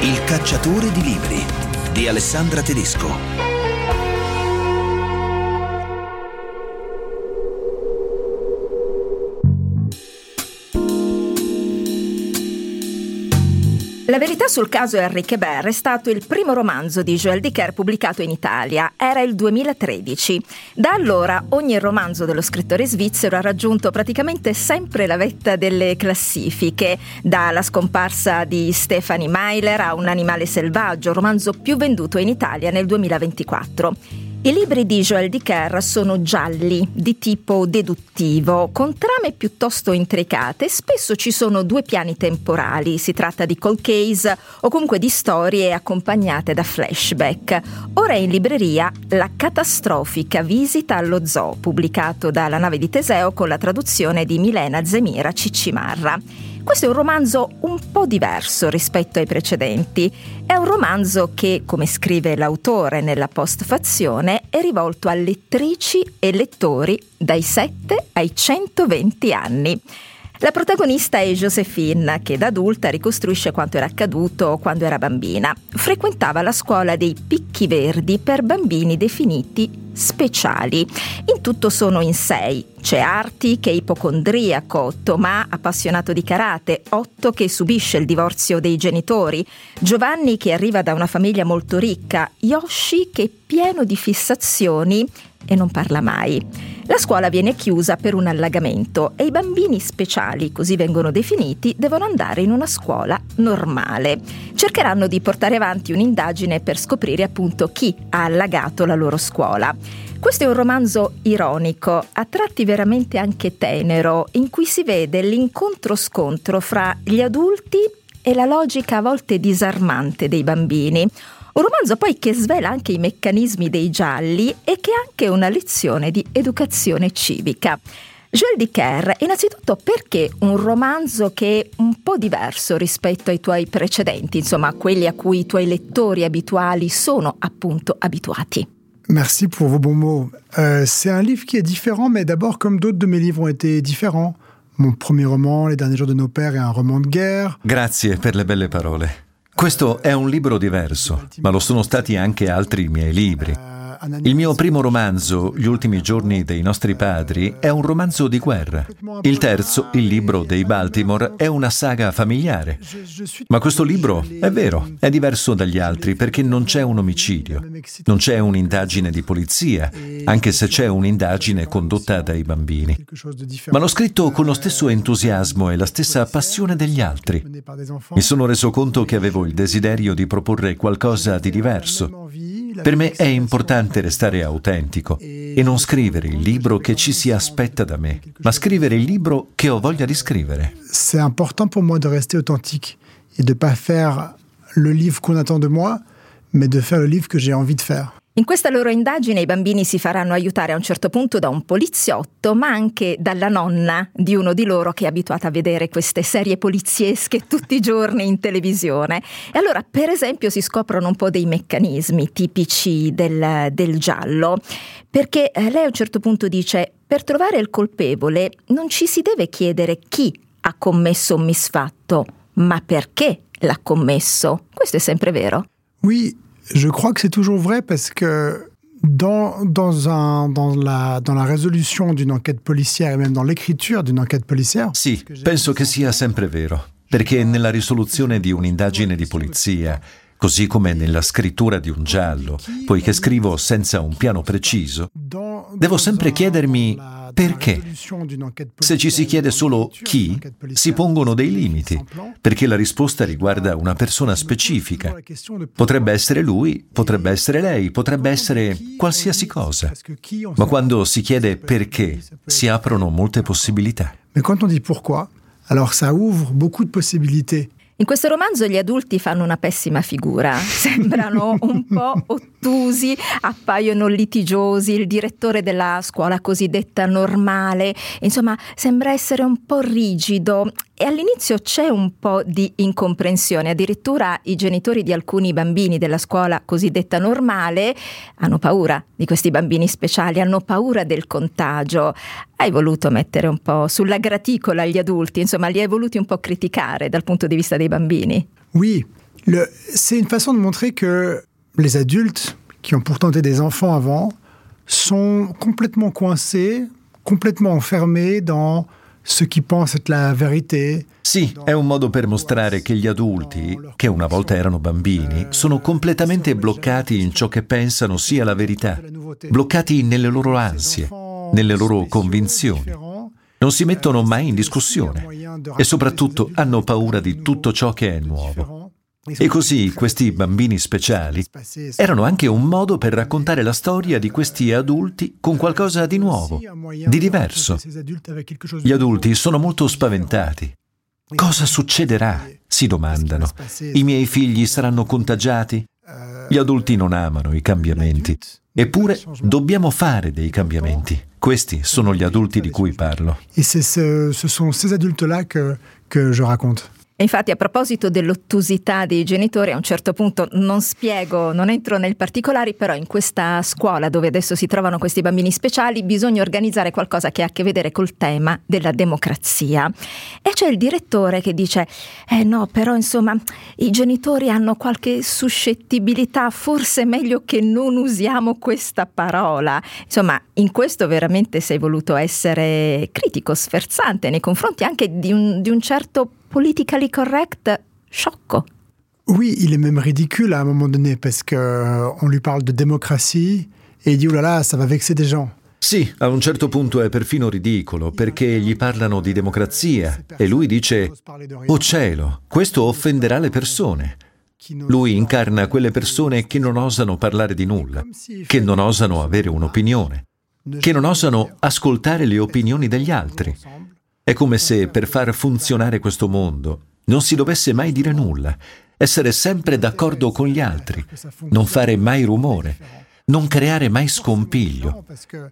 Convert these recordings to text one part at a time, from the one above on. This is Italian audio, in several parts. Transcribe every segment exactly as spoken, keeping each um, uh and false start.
Il cacciatore di libri di Alessandra Tedesco. La verità sul caso Henrique Hébert è stato il primo romanzo di Joël Dicker pubblicato in Italia. Era il duemilatredici. Da allora ogni romanzo dello scrittore svizzero ha raggiunto praticamente sempre la vetta delle classifiche, dalla scomparsa di Stephanie Meyer a Un animale selvaggio, romanzo più venduto in Italia nel duemilaventiquattro. I libri di Joël Dicker sono gialli, di tipo deduttivo, con trame piuttosto intricate. Spesso ci sono due piani temporali, si tratta di cold case o comunque di storie accompagnate da flashback. Ora è in libreria La catastrofica visita allo zoo, pubblicato dalla Nave di Teseo con la traduzione di Milena Zemira Ciccimarra. Questo è un romanzo un po' diverso rispetto ai precedenti. È un romanzo che, come scrive l'autore nella postfazione, è rivolto a lettrici e lettori dai sette ai centoventi anni. La protagonista è Joséphine, che da adulta ricostruisce quanto era accaduto quando era bambina. Frequentava la scuola dei Picchi Verdi per bambini definiti speciali. In tutto sono in sei. C'è Arti, che è ipocondriaco, Tomà, appassionato di karate, Otto, che subisce il divorzio dei genitori, Giovanni, che arriva da una famiglia molto ricca, Yoshi, che è pieno di fissazioni e non parla mai. La scuola viene chiusa per un allagamento e i bambini speciali, così vengono definiti, devono andare in una scuola normale. Cercheranno di portare avanti un'indagine per scoprire appunto chi ha allagato la loro scuola. Questo è un romanzo ironico, a tratti veramente anche tenero, in cui si vede l'incontro-scontro fra gli adulti e la logica a volte disarmante dei bambini. Un romanzo poi che svela anche i meccanismi dei gialli e che è anche una lezione di educazione civica. Joël Dicker, innanzitutto, perché un romanzo che è un po' diverso rispetto ai tuoi precedenti, insomma, quelli a cui i tuoi lettori abituali sono appunto abituati? Merci pour vos bons mots. Euh, c'est un livre qui est différent, mais d'abord, comme d'autres de mes livres ont été différents. Mon premier roman, Les derniers jours de nos pères, è un roman de guerre. Grazie per le belle parole. Questo è un libro diverso, ma lo sono stati anche altri miei libri. Il mio primo romanzo, Gli ultimi giorni dei nostri padri, è un romanzo di guerra. Il terzo, Il libro dei Baltimore, è una saga familiare. Ma questo libro, è vero, è diverso dagli altri perché non c'è un omicidio, non c'è un'indagine di polizia, anche se c'è un'indagine condotta dai bambini. Ma l'ho scritto con lo stesso entusiasmo e la stessa passione degli altri. Mi sono reso conto che avevo il desiderio di proporre qualcosa di diverso. Per me è importante restare autentico e non scrivere il libro che ci si aspetta da me, ma scrivere il libro che ho voglia di scrivere. C'est important pour moi de rester authentique et de pas faire le livre qu'on attend de moi, mais de faire le livre que j'ai envie de faire. In questa loro indagine i bambini si faranno aiutare a un certo punto da un poliziotto, ma anche dalla nonna di uno di loro che è abituata a vedere queste serie poliziesche tutti i giorni in televisione. E allora, per esempio, si scoprono un po' dei meccanismi tipici del, del giallo, perché lei a un certo punto dice: per trovare il colpevole non ci si deve chiedere chi ha commesso un misfatto, ma perché l'ha commesso. Questo è sempre vero? Oui. Je crois que c'est toujours vrai parce que dans, dans, un, dans, la, dans la résolution d'une enquête policière et même dans l'écriture d'une enquête policière... Sì, penso che sia sempre vero, perché nella risoluzione di un'indagine di polizia, così come nella scrittura di un giallo, poiché scrivo senza un piano preciso, devo sempre chiedermi perché. Se ci si chiede solo chi, si pongono dei limiti, perché la risposta riguarda una persona specifica. Potrebbe essere lui, potrebbe essere lei, potrebbe essere qualsiasi cosa. Ma quando si chiede perché, si aprono molte possibilità. Mais quand on dit pourquoi, alors ça ouvre beaucoup de possibilités. In questo romanzo gli adulti fanno una pessima figura, sembrano un po' ottusi, appaiono litigiosi, il direttore della scuola cosiddetta normale, insomma sembra essere un po' rigido e all'inizio c'è un po' di incomprensione, addirittura i genitori di alcuni bambini della scuola cosiddetta normale hanno paura di questi bambini speciali, hanno paura del contagio. Hai voluto mettere un po' sulla graticola gli adulti, insomma li hai voluti un po' criticare dal punto di vista dei bambini? Oui, Le, c'est une façon de montrer que les adultes, qui ont pourtant été des enfants avant, sont complètement coincés, complètement enfermés dans ce qu'ils pensent être la verità. Sì, è un modo per mostrare che gli adulti, che una volta erano bambini, sono completamente bloccati in ciò che pensano sia la verità, bloccati nelle loro ansie, nelle loro convinzioni. Non si mettono mai in discussione e soprattutto hanno paura di tutto ciò che è nuovo. E così questi bambini speciali erano anche un modo per raccontare la storia di questi adulti con qualcosa di nuovo, di diverso. Gli adulti sono molto spaventati. Cosa succederà? Si domandano. I miei figli saranno contagiati? Gli adulti non amano i cambiamenti. Eppure dobbiamo fare dei cambiamenti. Questi sono gli adulti di cui parlo. E ce, ce sont ces adultes-là que, que je raconte. Infatti, a proposito dell'ottusità dei genitori, a un certo punto non spiego, non entro nei particolari, però in questa scuola dove adesso si trovano questi bambini speciali bisogna organizzare qualcosa che ha a che vedere col tema della democrazia. E c'è il direttore che dice, eh no, però insomma i genitori hanno qualche suscettibilità, forse è meglio che non usiamo questa parola. Insomma, in questo veramente sei voluto essere critico, sferzante nei confronti anche di un, di un certo politically correct sciocco. Oui, il est même ridicule à un moment donné parce que euh, on lui parle de démocratie et il dit oh là là, ça va vexer des gens. Sì, a un certo punto è perfino ridicolo perché gli parlano di democrazia e lui dice «Oh cielo, questo offenderà le persone». Lui incarna quelle persone che non osano parlare di nulla, che non osano avere un'opinione, che non osano ascoltare le opinioni degli altri. È come se per far funzionare questo mondo non si dovesse mai dire nulla, essere sempre d'accordo con gli altri, non fare mai rumore, non creare mai scompiglio.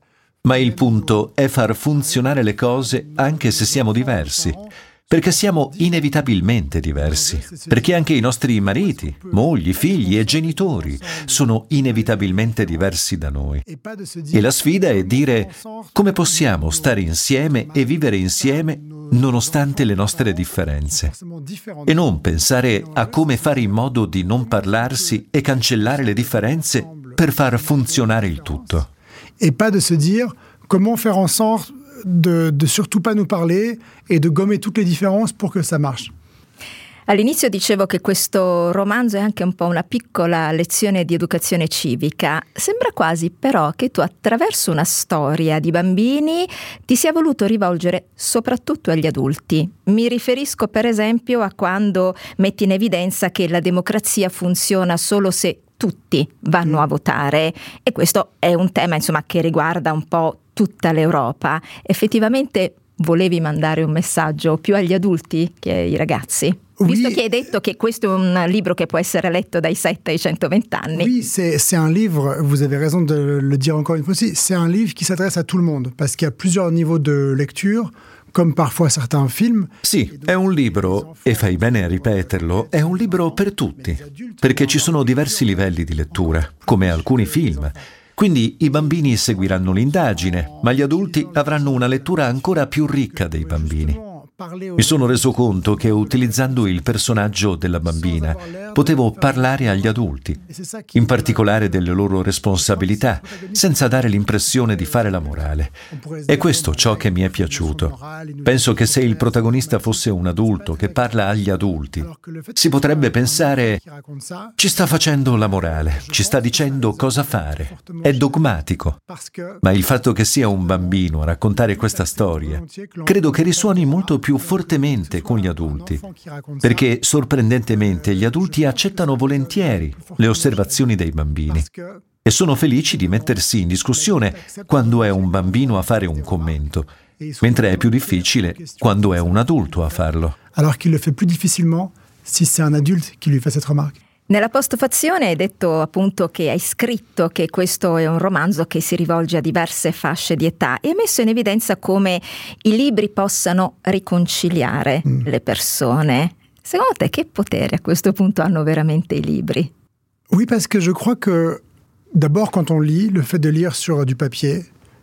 Ma il punto è far funzionare le cose anche se siamo diversi, perché siamo inevitabilmente diversi, perché anche i nostri mariti, mogli, figli e genitori sono inevitabilmente diversi da noi. E la sfida è dire come possiamo stare insieme e vivere insieme nonostante le nostre differenze. E non pensare a come fare in modo di non parlarsi e cancellare le differenze per far funzionare il tutto. E pas de se dire comment faire en sorte de, de surtout pas nous parler et de gommer toutes les différences pour que ça marche. All'inizio dicevo che questo romanzo è anche un po' una piccola lezione di educazione civica. Sembra quasi però che tu attraverso una storia di bambini ti sia voluto rivolgere soprattutto agli adulti. Mi riferisco per esempio a quando metti in evidenza che la democrazia funziona solo se tutti vanno a votare, e questo è un tema insomma che riguarda un po' tutta l'Europa. Effettivamente volevi mandare un messaggio più agli adulti che ai ragazzi? Visto oui. Che hai detto che questo è un libro che può essere letto dai sette ai centoventi anni. Oui, c'est, c'est un livre, vous avez raison de le dire encore une fois aussi, c'est un livre qui s'adresse à tout le monde, parce qu'il y a plusieurs niveaux de lecture, come parfois certains film. Sì, è un libro, e fai bene a ripeterlo, è un libro per tutti, perché ci sono diversi livelli di lettura, come alcuni film. Quindi i bambini seguiranno l'indagine, ma gli adulti avranno una lettura ancora più ricca dei bambini. Mi sono reso conto che utilizzando il personaggio della bambina potevo parlare agli adulti, in particolare delle loro responsabilità, senza dare l'impressione di fare la morale. È questo ciò che mi è piaciuto. Penso che se il protagonista fosse un adulto che parla agli adulti, si potrebbe pensare ci sta facendo la morale, ci sta dicendo cosa fare. È dogmatico. Ma il fatto che sia un bambino a raccontare questa storia, credo che risuoni molto più fortemente con gli adulti, perché sorprendentemente gli adulti accettano volentieri le osservazioni dei bambini e sono felici di mettersi in discussione quando è un bambino a fare un commento, mentre è più difficile quando è un adulto a farlo. Alors qu'il le fait plus difficilement si c'est un adulte qui lui fait cette remarque. Nella postfazione hai detto appunto che hai scritto che questo è un romanzo che si rivolge a diverse fasce di età e hai messo in evidenza come i libri possano riconciliare mm. le persone. Secondo te che potere a questo punto hanno veramente i libri? Oui, parce que je crois que d'abord quand on lit, le fait de lire sur du papier,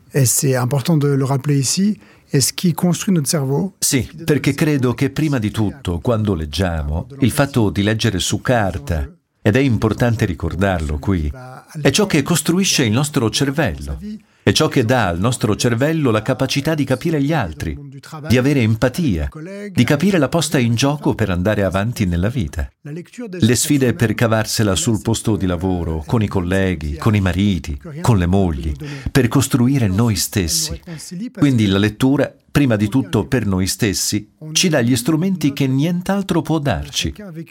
et c'est important de le rappeler ici, è ce qui construit notre cerveau. Sì, perché credo che prima di tutto, quando leggiamo, il fatto di leggere su carta, ed è importante ricordarlo qui, è ciò che costruisce il nostro cervello, è ciò che dà al nostro cervello la capacità di capire gli altri, di avere empatia, di capire la posta in gioco per andare avanti nella vita. Le sfide per cavarsela sul posto di lavoro, con i colleghi, con i mariti, con le mogli, per costruire noi stessi. Quindi la lettura, prima di tutto per noi stessi, ci dà gli strumenti che nient'altro può darci.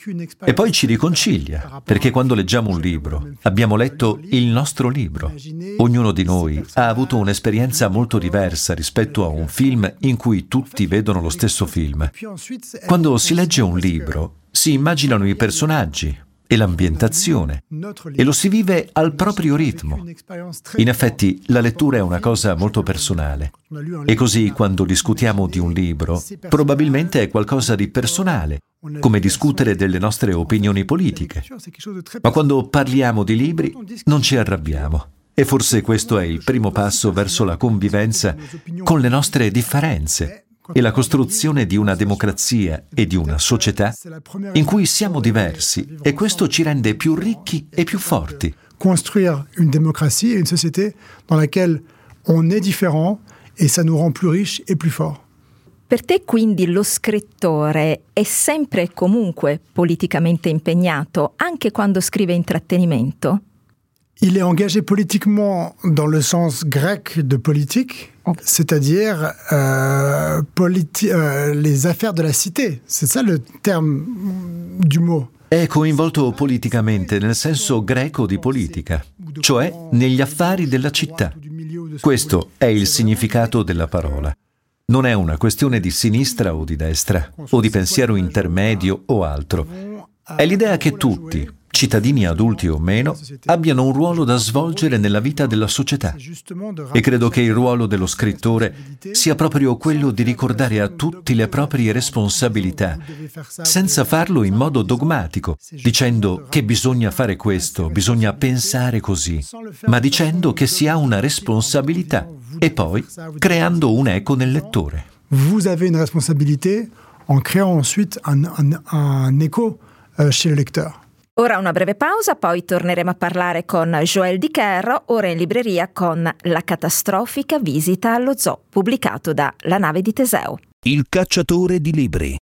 E poi ci riconcilia, perché quando leggiamo un libro, abbiamo letto il nostro libro. Ognuno di noi ha avuto un'esperienza molto diversa rispetto a un film in cui tutti vedono lo stesso film. Quando si legge un libro, si immaginano i personaggi e l'ambientazione e lo si vive al proprio ritmo. In effetti, la lettura è una cosa molto personale. E così, quando discutiamo di un libro, probabilmente è qualcosa di personale, come discutere delle nostre opinioni politiche. Ma quando parliamo di libri, non ci arrabbiamo. E forse questo è il primo passo verso la convivenza con le nostre differenze e la costruzione di una democrazia e di una società in cui siamo diversi e questo ci rende più ricchi e più forti. Construire une démocratie et une société dans laquelle on est différent et ça nous rend plus riches et plus forts. Per te quindi lo scrittore è sempre e comunque politicamente impegnato, anche quando scrive intrattenimento? Il est engagé politiquement dans le sens grec de politique, c'est-à-dire euh, politi- euh, les affaires de la cité. C'est ça le terme du mot. È coinvolto politicamente nel senso greco di politica, cioè negli affari della città. Questo è il significato della parola. Non è una questione di sinistra o di destra, o di pensiero intermedio o altro. È l'idea che tutti, cittadini adulti o meno, abbiano un ruolo da svolgere nella vita della società. E credo che il ruolo dello scrittore sia proprio quello di ricordare a tutti le proprie responsabilità, senza farlo in modo dogmatico, dicendo che bisogna fare questo, bisogna pensare così, ma dicendo che si ha una responsabilità e poi creando un eco nel lettore. Vous avez une responsabilité en créant ensuite un, un, un écho euh, chez le lecteur. Ora una breve pausa, poi torneremo a parlare con Joël Dicker, ora in libreria con La catastrofica visita allo zoo, pubblicato da La nave di Teseo. Il cacciatore di libri.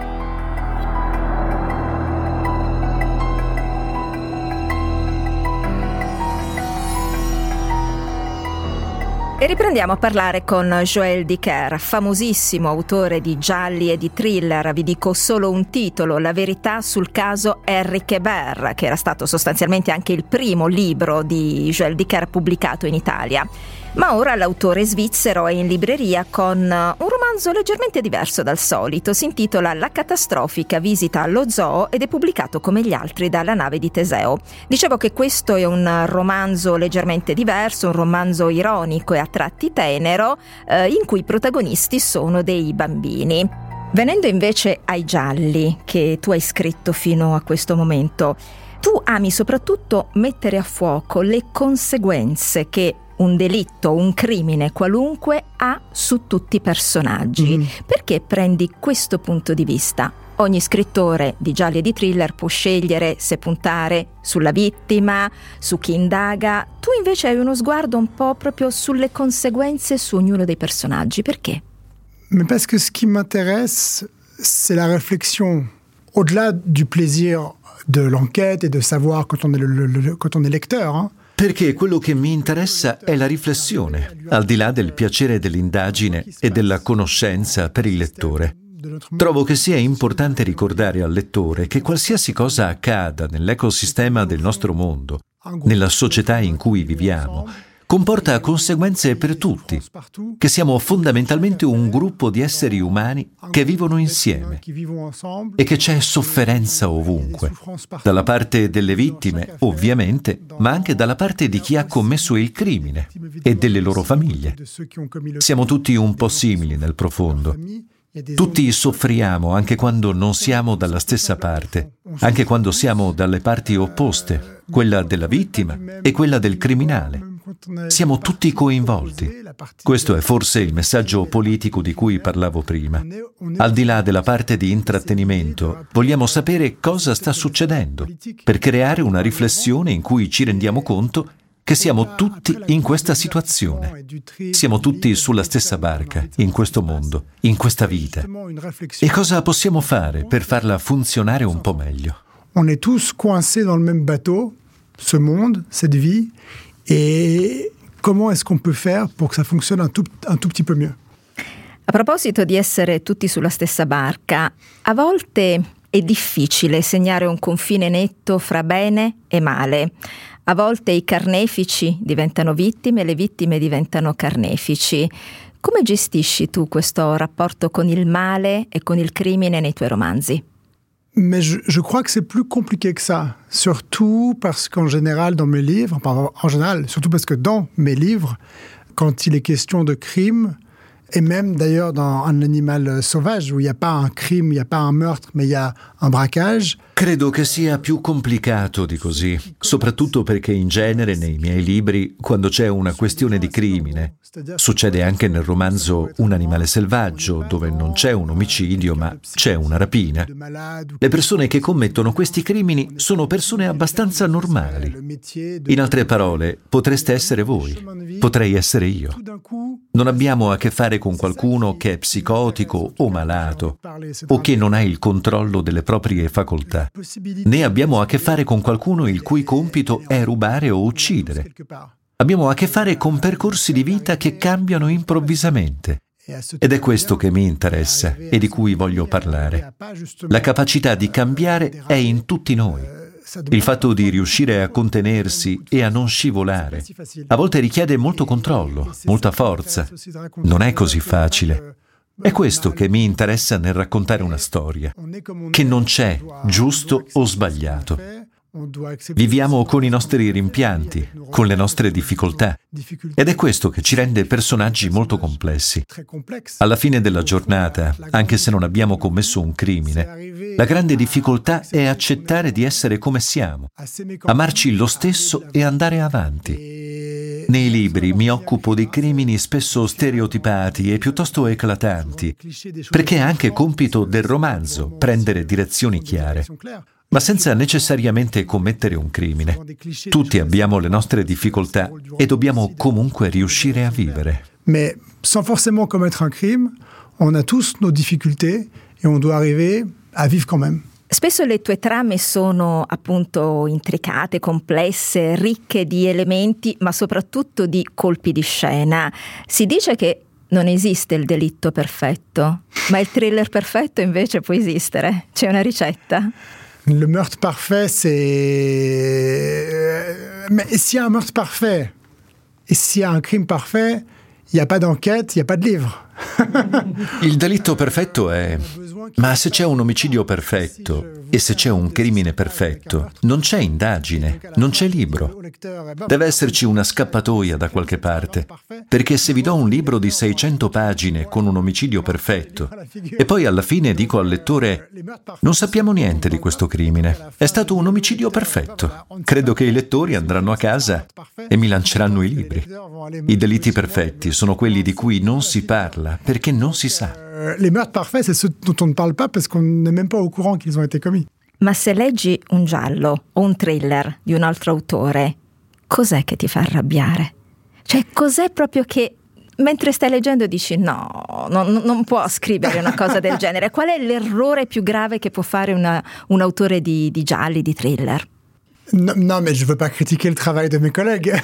E riprendiamo a parlare con Joël Dicker, famosissimo autore di gialli e di thriller. Vi dico solo un titolo: La verità sul caso Henri Kébert, che era stato sostanzialmente anche il primo libro di Joël Dicker pubblicato in Italia. Ma ora l'autore svizzero è in libreria con un romanzo leggermente diverso dal solito. Si intitola La catastrofica visita allo zoo ed è pubblicato come gli altri dalla nave di Teseo. Dicevo che questo è un romanzo leggermente diverso, un romanzo ironico e a tratti tenero, eh, in cui i protagonisti sono dei bambini. Venendo invece ai gialli che tu hai scritto fino a questo momento, tu ami soprattutto mettere a fuoco le conseguenze che un delitto, un crimine qualunque ha su tutti i personaggi. Mm. Perché prendi questo punto di vista? Ogni scrittore di gialli e di thriller può scegliere se puntare sulla vittima, su chi indaga. Tu invece hai uno sguardo un po' proprio sulle conseguenze su ognuno dei personaggi. Perché? Mais parce que ce qui m'intéresse, c'est la réflexion. Au-delà du plaisir de l'enquête et de savoir quand on est, le, le, le, quand on est lecteur, hein. Perché quello che mi interessa è la riflessione, al di là del piacere dell'indagine e della conoscenza per il lettore. Trovo che sia importante ricordare al lettore che qualsiasi cosa accada nell'ecosistema del nostro mondo, nella società in cui viviamo, comporta conseguenze per tutti, che siamo fondamentalmente un gruppo di esseri umani che vivono insieme e che c'è sofferenza ovunque, dalla parte delle vittime, ovviamente, ma anche dalla parte di chi ha commesso il crimine e delle loro famiglie. Siamo tutti un po' simili nel profondo. Tutti soffriamo anche quando non siamo dalla stessa parte, anche quando siamo dalle parti opposte, quella della vittima e quella del criminale. Siamo tutti coinvolti. Questo è forse il messaggio politico di cui parlavo prima. Al di là della parte di intrattenimento, vogliamo sapere cosa sta succedendo, per creare una riflessione in cui ci rendiamo conto che siamo tutti in questa situazione. Siamo tutti sulla stessa barca, in questo mondo, in questa vita. E cosa possiamo fare per farla funzionare un po' meglio? On est tous coincés dans le même bateau, ce monde, cette vie, et comment est-ce qu'on peut faire pour que ça fonctionne un tout, un tout petit peu mieux? A proposito di essere tutti sulla stessa barca, a volte è difficile segnare un confine netto fra bene e male. A volte i carnefici diventano vittime e le vittime diventano carnefici. Come gestisci tu questo rapporto con il male e con il crimine nei tuoi romanzi? Mais je, je crois que c'est plus compliqué que ça. Surtout parce qu'en général, dans mes livres, enfin, en général, surtout parce que dans mes livres, quand il est question de crime, et même d'ailleurs dans Un animal sauvage, où il n'y a pas un crime, il n'y a pas un meurtre, mais il y a un braquage. Credo che sia più complicato di così, soprattutto perché in genere nei miei libri, quando c'è una questione di crimine, succede anche nel romanzo Un animale selvaggio, dove non c'è un omicidio ma c'è una rapina. Le persone che commettono questi crimini sono persone abbastanza normali. In altre parole, potreste essere voi, potrei essere io. Non abbiamo a che fare con qualcuno che è psicotico o malato, o che non ha il controllo delle proprie facoltà. Né abbiamo a che fare con qualcuno il cui compito è rubare o uccidere. Abbiamo a che fare con percorsi di vita che cambiano improvvisamente. Ed è questo che mi interessa e di cui voglio parlare. La capacità di cambiare è in tutti noi. Il fatto di riuscire a contenersi e a non scivolare a volte richiede molto controllo, molta forza. Non è così facile. È questo che mi interessa nel raccontare una storia, che non c'è giusto o sbagliato. Viviamo con i nostri rimpianti, con le nostre difficoltà, ed è questo che ci rende personaggi molto complessi. Alla fine della giornata, anche se non abbiamo commesso un crimine, la grande difficoltà è accettare di essere come siamo, amarci lo stesso e andare avanti. Nei libri mi occupo di crimini spesso stereotipati e piuttosto eclatanti, perché è anche compito del romanzo prendere direzioni chiare, ma senza necessariamente commettere un crimine. Tutti abbiamo le nostre difficoltà e dobbiamo comunque riuscire a vivere. Mais sans forcément commettre un crime, on a tous nos difficultés et on doit arriver à vivre quand même. Spesso le tue trame sono appunto intricate, complesse, ricche di elementi, ma soprattutto di colpi di scena. Si dice che non esiste il delitto perfetto, ma il thriller perfetto invece può esistere. C'è una ricetta? Le meurtre parfait, c'est... Mais s'il y a un meurtre parfait, et s'il y a un crime parfait, il n'y a pas d'enquête, il n'y a pas de livre. Il delitto perfetto è... Ma se c'è un omicidio perfetto e se c'è un crimine perfetto, non c'è indagine, non c'è libro. Deve esserci una scappatoia da qualche parte, perché se vi do un libro di seicento pagine con un omicidio perfetto e poi alla fine dico al lettore non sappiamo niente di questo crimine, è stato un omicidio perfetto, credo che i lettori andranno a casa e mi lanceranno i libri. I delitti perfetti sono quelli di cui non si parla perché non si sa. Les meurtres parfaits, c'est ceux dont on ne parle pas parce qu'on n'est même pas au courant qu'ils ont été commis. Ma se leggi un giallo o un thriller di un altro autore, cos'è che ti fa arrabbiare? Cioè, cos'è proprio che mentre stai leggendo dici no, non, non può scrivere una cosa del genere? Qual è l'errore più grave che può fare una, un autore di, di gialli, di thriller? Non, non, mais je veux pas critiquer le travail de mes collègues.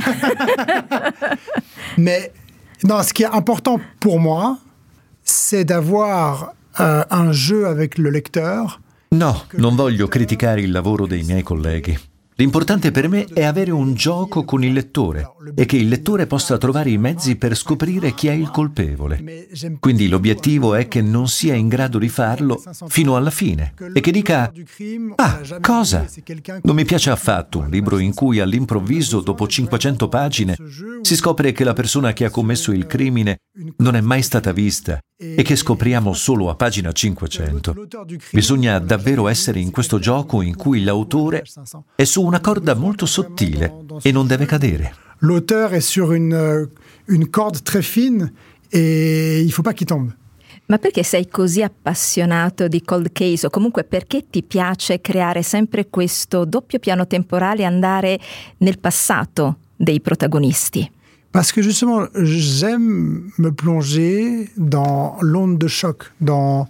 Mais non, ce qui est important pour moi, c'est d'avoir euh, un jeu avec le lecteur. No, non voglio criticare il lavoro dei miei colleghi. L'importante per me è avere un gioco con il lettore e che il lettore possa trovare i mezzi per scoprire chi è il colpevole. Quindi l'obiettivo è che non sia in grado di farlo fino alla fine e che dica «Ah, cosa? Non mi piace affatto un libro in cui all'improvviso, dopo cinquecento pagine, si scopre che la persona che ha commesso il crimine non è mai stata vista e che scopriamo solo a pagina cinquecento. Bisogna davvero essere in questo gioco in cui l'autore è su una corda molto sottile e non deve cadere». l'auteur est sur une, une corde très fine et il faut pas qu'il tombe. Ma perché sei così appassionato di cold case, o comunque perché ti piace creare sempre questo doppio piano temporale e andare nel passato dei protagonisti? Parce que justement, j'aime me plonger dans l'onde de choc, dans,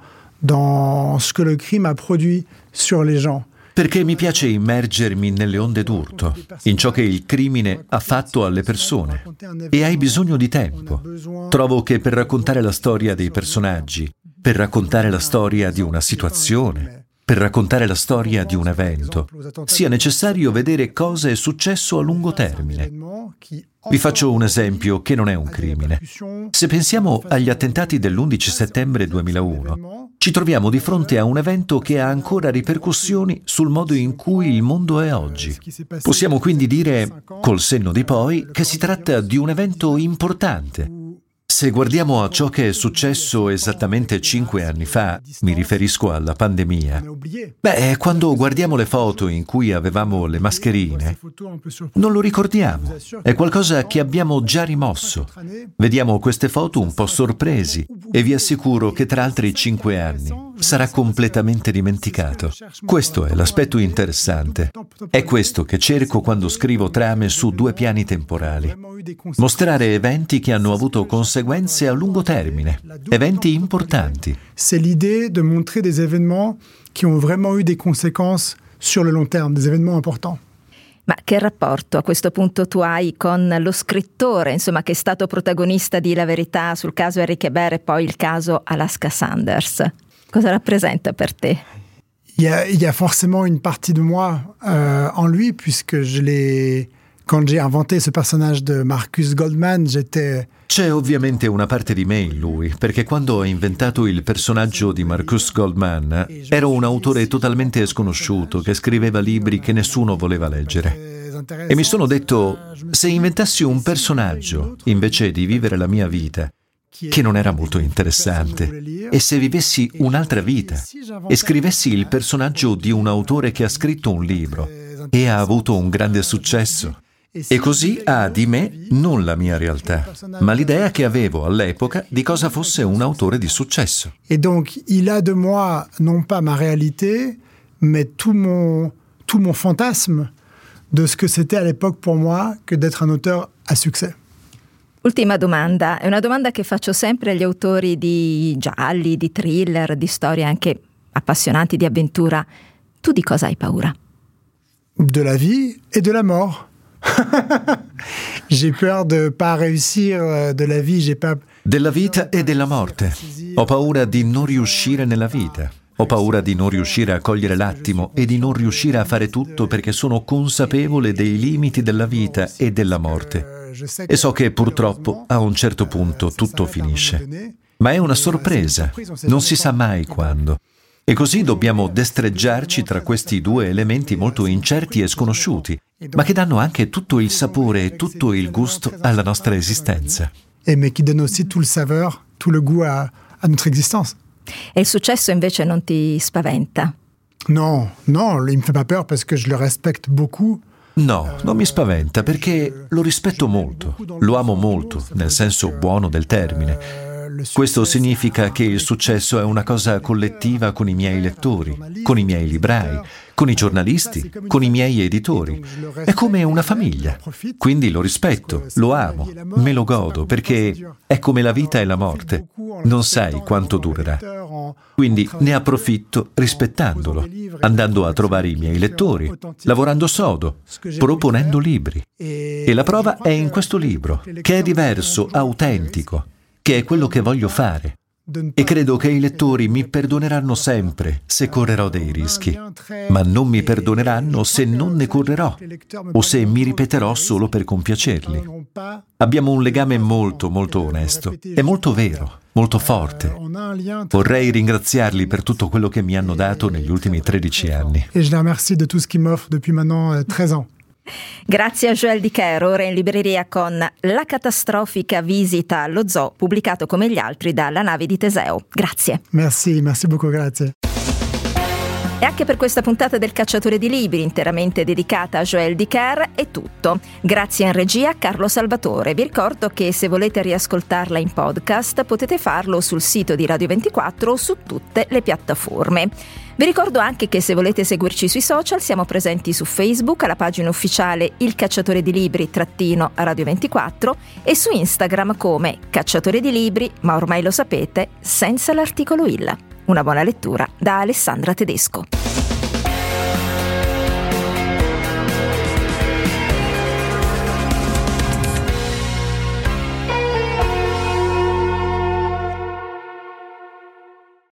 dans ce que le crime a produit sur les gens. Perché mi piace immergermi nelle onde d'urto, in ciò che il crimine ha fatto alle persone. E hai bisogno di tempo. Trovo che per raccontare la storia dei personaggi, per raccontare la storia di una situazione, per raccontare la storia di un evento, sia necessario vedere cosa è successo a lungo termine. Vi faccio un esempio che non è un crimine. Se pensiamo agli attentati dell'undici settembre duemilauno, ci troviamo di fronte a un evento che ha ancora ripercussioni sul modo in cui il mondo è oggi. Possiamo quindi dire, col senno di poi, che si tratta di un evento importante. Se guardiamo a ciò che è successo esattamente cinque anni fa, mi riferisco alla pandemia, beh, quando guardiamo le foto in cui avevamo le mascherine, non lo ricordiamo. È qualcosa che abbiamo già rimosso. Vediamo queste foto un po' sorpresi e vi assicuro che tra altri cinque anni sarà completamente dimenticato. Questo è l'aspetto interessante. È questo che cerco quando scrivo trame su due piani temporali. Mostrare eventi che hanno avuto conseguenze a lungo termine, eventi importanti. C'est l'idée de montrer des événements qui ont vraiment eu des conséquences sur le long terme, des événements importants. Ma che rapporto a questo punto tu hai con lo scrittore, insomma, che è stato protagonista di La Verità sul caso Eric Hébert e poi il caso Alaska Sanders? Cosa rappresenta per te? Il y a, il y a forcément une partie de moi euh, en lui, puisque je l'ai... Quand j'ai inventé ce personnage de Marcus Goldman, j'étais... C'è ovviamente una parte di me in lui, perché quando ho inventato il personaggio di Marcus Goldman, ero un autore totalmente sconosciuto che scriveva libri che nessuno voleva leggere. E mi sono detto, se inventassi un personaggio, invece di vivere la mia vita, che non era molto interessante, e se vivessi un'altra vita e scrivessi il personaggio di un autore che ha scritto un libro e ha avuto un grande successo, e così ha di me non la mia realtà, ma l'idea che avevo all'epoca di cosa fosse un autore di successo. Et donc il a de moi non pas ma réalité, mais tout mon tout mon fantasme de ce que c'était à l'époque pour moi que d'être un auteur à succès. Ultima domanda, è una domanda che faccio sempre agli autori di gialli, di thriller, di storie anche appassionanti di avventura. Tu di cosa hai paura? De la vie et de la mort. J'ai peur de pas réussir, de la vie, j'ai pas... Della vita e della morte. Ho paura di non riuscire nella vita. Ho paura di non riuscire a cogliere l'attimo e di non riuscire a fare tutto perché sono consapevole dei limiti della vita e della morte. E so che purtroppo a un certo punto tutto finisce. Ma è una sorpresa, non si sa mai quando. E così dobbiamo destreggiarci tra questi due elementi molto incerti e sconosciuti, ma che danno anche tutto il sapore e tutto il gusto alla nostra esistenza. E mais qui donne aussi tout le saveur, tout le goût à, à notre existence. E il successo invece non ti spaventa? Non, non, il me fait pas peur parce que je le respecte beaucoup. No, non mi spaventa perché lo rispetto molto, lo amo molto, nel senso buono del termine. Questo significa che il successo è una cosa collettiva con i miei lettori, con i miei librai, con i giornalisti, con i miei editori. È come una famiglia. Quindi lo rispetto, lo amo, me lo godo, perché è come la vita e la morte. Non sai quanto durerà. Quindi ne approfitto rispettandolo, andando a trovare i miei lettori, lavorando sodo, proponendo libri. E la prova è in questo libro, che è diverso, autentico, che è quello che voglio fare. E credo che i lettori mi perdoneranno sempre se correrò dei rischi, ma non mi perdoneranno se non ne correrò o se mi ripeterò solo per compiacerli. Abbiamo un legame molto, molto onesto e molto vero, molto forte. Vorrei ringraziarli per tutto quello che mi hanno dato negli ultimi tredici anni. E je les remercie de tout ce qu'ils m'offrent depuis maintenant treize ans. Grazie a Joël Dicker, ora in libreria con La catastrofica visita allo zoo, pubblicato come gli altri dalla nave di Teseo. Grazie. Merci, merci beaucoup, grazie. E anche per questa puntata del Cacciatore di Libri, interamente dedicata a Joël Dicker, è tutto. Grazie in regia a Carlo Salvatore. Vi ricordo che se volete riascoltarla in podcast potete farlo sul sito di Radio ventiquattro o su tutte le piattaforme. Vi ricordo anche che se volete seguirci sui social siamo presenti su Facebook alla pagina ufficiale Il Cacciatore di Libri trattino Radio ventiquattro e su Instagram come Cacciatore di Libri, ma ormai lo sapete, senza l'articolo il. Una buona lettura da Alessandra Tedesco.